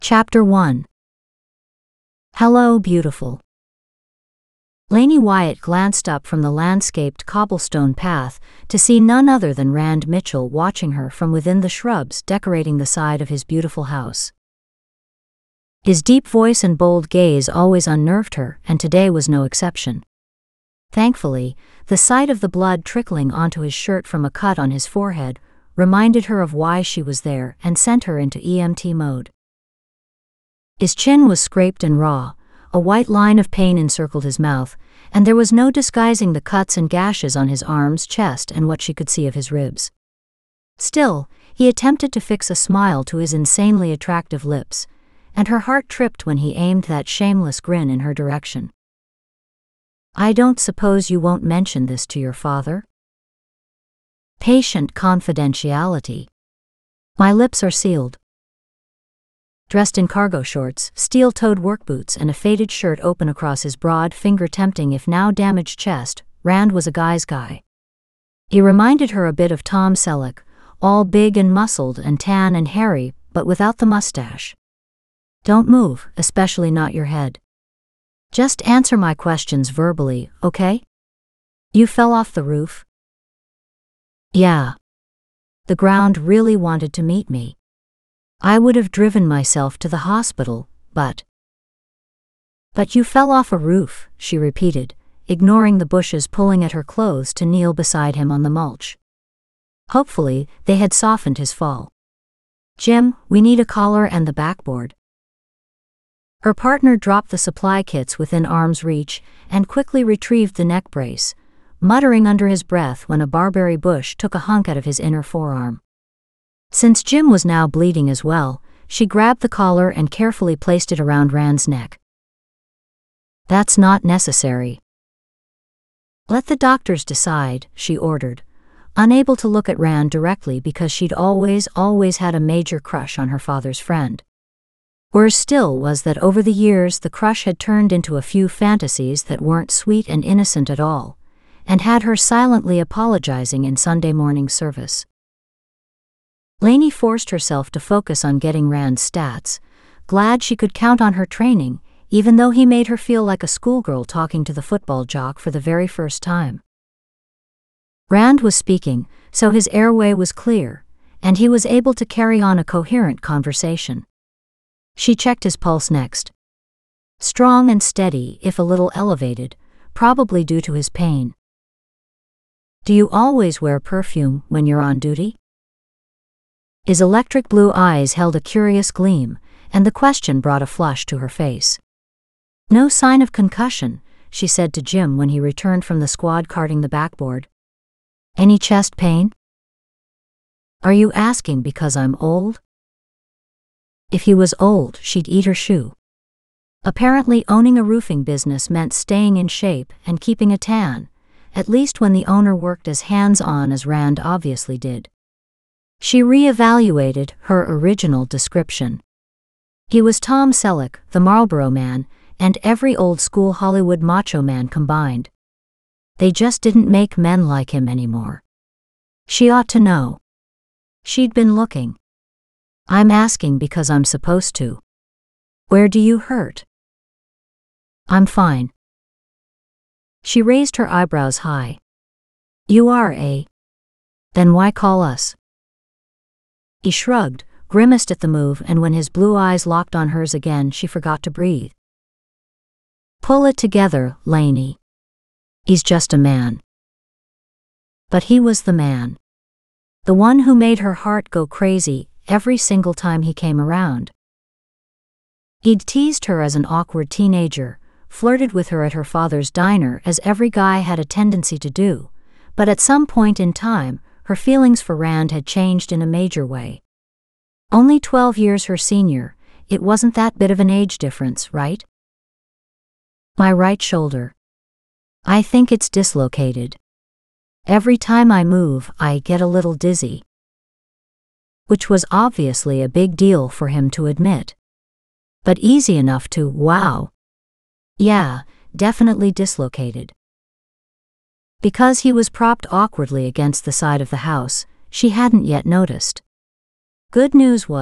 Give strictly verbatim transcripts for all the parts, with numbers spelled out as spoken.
Chapter one. Hello, beautiful. Lainey Wyatt glanced up from the landscaped cobblestone path to see none other than Rand Mitchell watching her from within the shrubs decorating the side of his beautiful house. His deep voice and bold gaze always unnerved her, and today was no exception. Thankfully, the sight of the blood trickling onto his shirt from a cut on his forehead reminded her of why she was there and sent her into E M T mode. His chin was scraped and raw, a white line of pain encircled his mouth, and there was no disguising the cuts and gashes on his arms, chest, and what she could see of his ribs. Still, he attempted to fix a smile to his insanely attractive lips, and her heart tripped when he aimed that shameless grin in her direction. "I don't suppose you won't mention this to your father?" Patient confidentiality. "My lips are sealed." Dressed in cargo shorts, steel-toed work boots, and a faded shirt open across his broad, finger-tempting if now damaged chest, Rand was a guy's guy. He reminded her a bit of Tom Selleck, all big and muscled and tan and hairy, but without the mustache. "Don't move, especially not your head. Just answer my questions verbally, okay? You fell off the roof?" "Yeah. The ground really wanted to meet me. I would have driven myself to the hospital, but..." "But you fell off a roof," she repeated, ignoring the bushes pulling at her clothes to kneel beside him on the mulch. Hopefully, they had softened his fall. "Jim, we need a collar and the backboard." Her partner dropped the supply kits within arm's reach and quickly retrieved the neck brace, muttering under his breath when a barberry bush took a hunk out of his inner forearm. Since Jim was now bleeding as well, she grabbed the collar and carefully placed it around Rand's neck. "That's not necessary." "Let the doctors decide," she ordered, unable to look at Rand directly because she'd always, always had a major crush on her father's friend. Worse still was that over the years the crush had turned into a few fantasies that weren't sweet and innocent at all, and had her silently apologizing in Sunday morning service. Lainey forced herself to focus on getting Rand's stats, glad she could count on her training, even though he made her feel like a schoolgirl talking to the football jock for the very first time. Rand was speaking, so his airway was clear, and he was able to carry on a coherent conversation. She checked his pulse next. Strong and steady, if a little elevated, probably due to his pain. "Do you always wear perfume when you're on duty?" His electric blue eyes held a curious gleam, and the question brought a flush to her face. "No sign of concussion," she said to Jim when he returned from the squad carting the backboard. "Any chest pain?" "Are you asking because I'm old?" If he was old, she'd eat her shoe. Apparently owning a roofing business meant staying in shape and keeping a tan, at least when the owner worked as hands-on as Rand obviously did. She re-evaluated her original description. He was Tom Selleck, the Marlboro Man, and every old-school Hollywood macho man combined. They just didn't make men like him anymore. She ought to know. She'd been looking. "I'm asking because I'm supposed to. Where do you hurt?" "I'm fine." She raised her eyebrows high. "You are, eh? Then why call us?" He shrugged, grimaced at the move, and when his blue eyes locked on hers again, she forgot to breathe. "Pull it together, Lainey. He's just a man." But he was the man. The one who made her heart go crazy every single time he came around. He'd teased her as an awkward teenager, flirted with her at her father's diner as every guy had a tendency to do, but at some point in time, her feelings for Rand had changed in a major way. Only twelve years her senior, it wasn't that bit of an age difference, right? "My right shoulder. I think it's dislocated. Every time I move, I get a little dizzy." Which was obviously a big deal for him to admit. But easy enough to, wow. Yeah, definitely dislocated. Because he was propped awkwardly against the side of the house, she hadn't yet noticed. Good news was,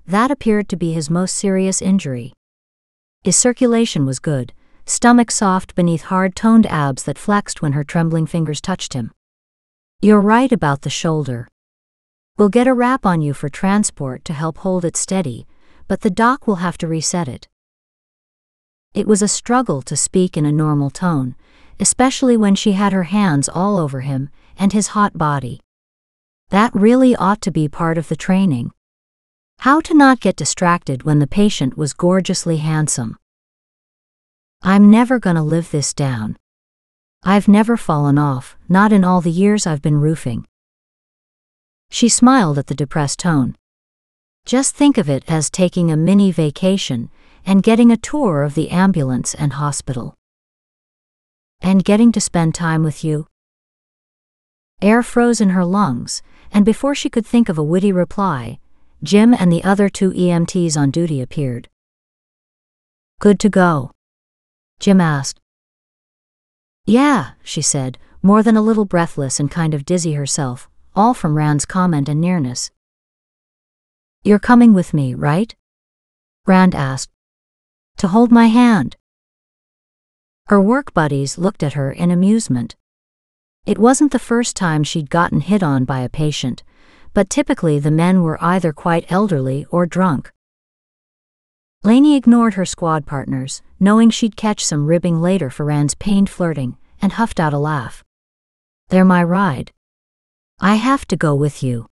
That appeared to be his most serious injury. His circulation was good, stomach soft beneath hard-toned abs that flexed when her trembling fingers touched him. "You're right about the shoulder. We'll get a wrap on you for transport to help hold it steady, but the doc will have to reset it." It was a struggle to speak in a normal tone, especially when she had her hands all over him and his hot body. That really ought to be part of the training. How to not get distracted when the patient was gorgeously handsome. "I'm never gonna live this down. I've never fallen off, not in all the years I've been roofing." She smiled at the depressed tone. "Just think of it as taking a mini vacation and getting a tour of the ambulance and hospital. And getting to spend time with you." Air froze in her lungs, and before she could think of a witty reply, Jim and the other two E M Ts on duty appeared. "Good to go?" Jim asked. "Yeah," she said, more than a little breathless and kind of dizzy herself, all from Rand's comment and nearness. "You're coming with me, right?" Rand asked. "To hold my hand." Her work buddies looked at her in amusement. It wasn't the first time she'd gotten hit on by a patient, but typically the men were either quite elderly or drunk. Lainey ignored her squad partners, knowing she'd catch some ribbing later for Rand's pained flirting, and huffed out a laugh. "They're my ride. I have to go with you."